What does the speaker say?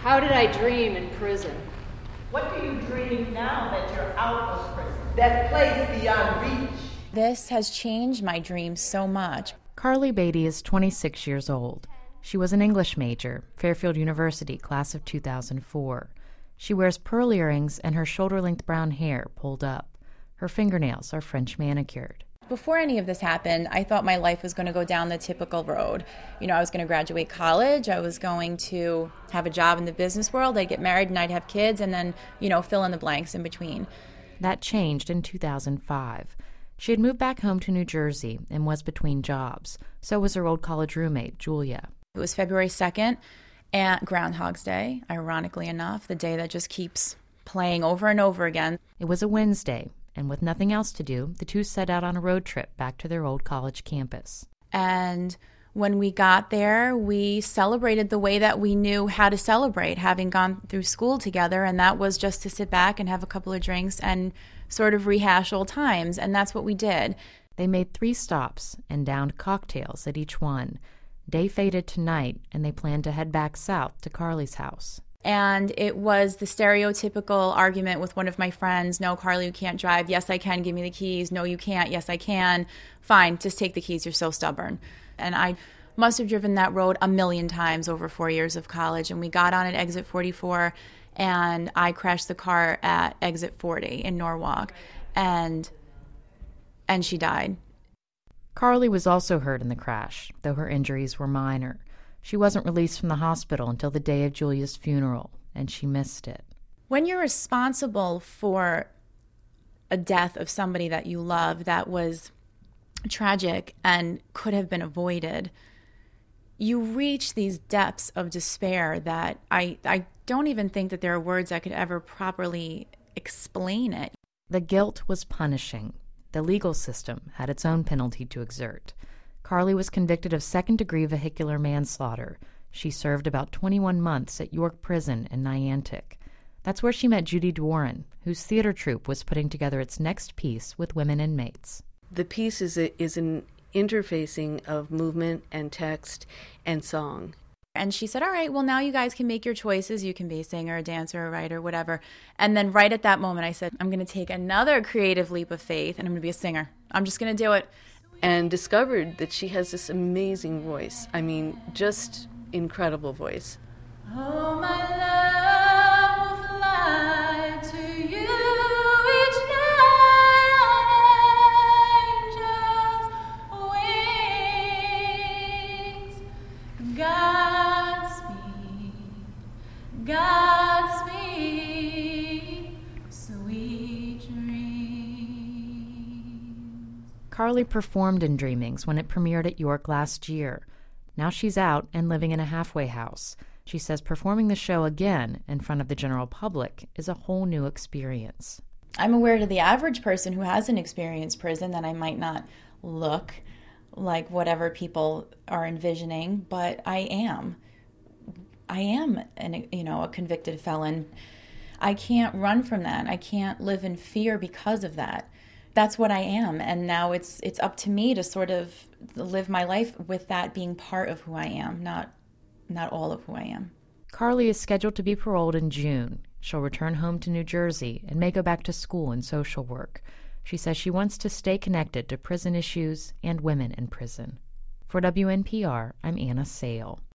How did I dream in prison? What do you dream now that you're out of prison? That place beyond reach. This has changed my dreams so much. Carly Beatty is 26 years old. She was an English major, Fairfield University, class of 2004. She wears pearl earrings and her shoulder-length brown hair pulled up. Her fingernails are French manicured. Before any of this happened, I thought my life was going to go down the typical road. I was going to graduate college, I was going to have a job in the business world, I'd get married and I'd have kids, and then, fill in the blanks in between. That changed in 2005. She had moved back home to New Jersey and was between jobs. So was her old college roommate, Julia. It was February 2nd, and Groundhog's Day, ironically enough, the day that just keeps playing over and over again. It was a Wednesday, and with nothing else to do, the two set out on a road trip back to their old college campus. And when we got there, we celebrated the way that we knew how to celebrate, having gone through school together, and that was just to sit back and have a couple of drinks and sort of rehash old times, and that's what we did. They made 3 stops and downed cocktails at each one. Day faded to night, and they planned to head back south to Carly's house. And it was the stereotypical argument with one of my friends. No, Carly, you can't drive. Yes, I can. Give me the keys. No, you can't. Yes, I can. Fine, just take the keys. You're so stubborn. And I must have driven that road a million times over 4 years of college. And we got on at exit 44, and I crashed the car at exit 40 in Norwalk. And she died. Carly was also hurt in the crash, though her injuries were minor. She wasn't released from the hospital until the day of Julia's funeral, and she missed it. When you're responsible for a death of somebody that you love that was tragic and could have been avoided, you reach these depths of despair that I don't even think that there are words that could ever properly explain it. The guilt was punishing. The legal system had its own penalty to exert. Carly was convicted of second-degree vehicular manslaughter. She served about 21 months at York Prison in Niantic. That's where she met Judy Dworin, whose theater troupe was putting together its next piece with women inmates. The piece is an interfacing of movement and text and song. And she said, all right, well, now you guys can make your choices. You can be a singer, a dancer, a writer, whatever. And then right at that moment, I said, I'm going to take another creative leap of faith, and I'm going to be a singer. I'm just going to do it. And discovered that she has this amazing voice. I mean, just incredible voice. Oh, my love will fly to you each night on angels' wings. Godspeed, sweet dreams. Carly performed in Dreamings when it premiered at York last year. Now she's out and living in a halfway house. She says performing the show again in front of the general public is a whole new experience. I'm aware to the average person who hasn't experienced prison that I might not look like whatever people are envisioning, but I am a convicted felon. I can't run from that. I can't live in fear because of that. That's what I am, and now it's up to me to sort of live my life with that being part of who I am, not all of who I am. Carly is scheduled to be paroled in June. She'll return home to New Jersey and may go back to school and social work. She says she wants to stay connected to prison issues and women in prison. For WNPR, I'm Anna Sale.